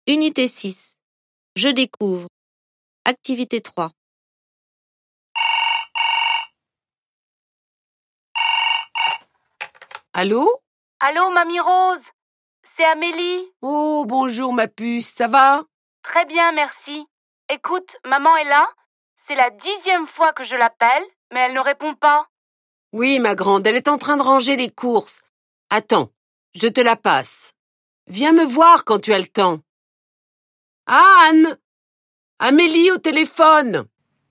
Unité 6. Je découvre. Activité 3. Allô? Allô, Mamie Rose? C'est Amélie. Oh, bonjour ma puce, ça va? Très bien, merci. Écoute, maman est là. C'est la 10e fois que je l'appelle, mais elle ne répond pas. Oui, ma grande, elle est en train de ranger les courses. Attends, je te la passe. Viens me voir quand tu as le temps. Anne! Amélie au téléphone!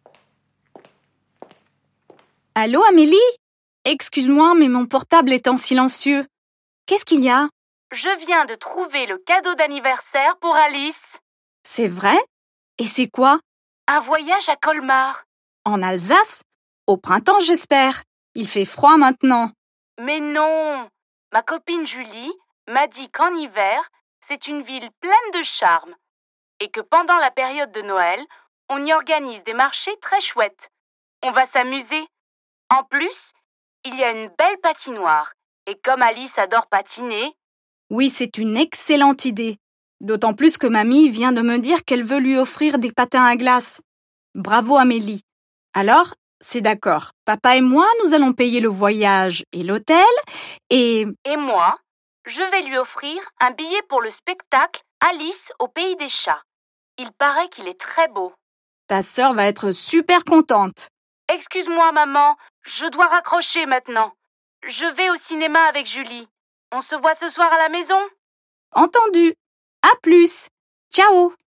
Allô, Amélie? Excuse-moi, mais mon portable est en silencieux. Qu'est-ce qu'il y a? Je viens de trouver le cadeau d'anniversaire pour Alice. C'est vrai? Et c'est quoi? Un voyage à Colmar. En Alsace? Au printemps, j'espère. Il fait froid maintenant. Mais non! Ma copine Julie m'a dit qu'en hiver, c'est une ville pleine de charme et que pendant la période de Noël, on y organise des marchés très chouettes. On va s'amuser. En plus, il y a une belle patinoire et comme Alice adore patiner, Oui, c'est une excellente idée. D'autant plus que mamie vient de me dire qu'elle veut lui offrir des patins à glace. Bravo, Amélie. Alors, c'est d'accord. Papa et moi, nous allons payer le voyage et l'hôtel et... et moi, je vais lui offrir un billet pour le spectacle Alice au pays des chats. Il paraît qu'il est très beau. Ta sœur va être super contente. Excuse-moi, maman, je dois raccrocher maintenant. Je vais au cinéma avec Julie. On se voit ce soir à la maison? Entendu. À plus. Ciao.